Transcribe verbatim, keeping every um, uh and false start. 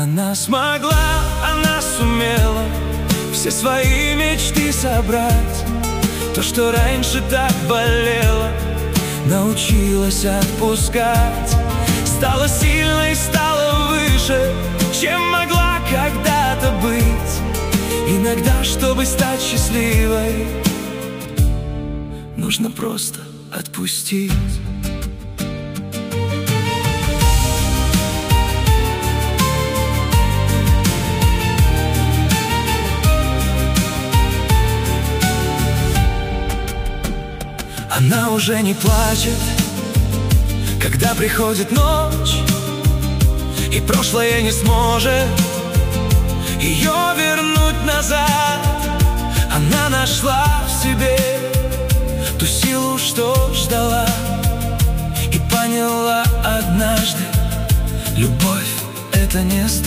Она смогла, она сумела все свои мечты собрать. То, что раньше так болело, научилась отпускать. Стала сильной, стала выше, чем могла когда-то быть. Иногда, чтобы стать счастливой, нужно просто отпустить. Она уже не плачет, когда приходит ночь, и прошлое не сможет ее вернуть назад. Она нашла в себе ту силу, что ждала, и поняла однажды: любовь — это не страх.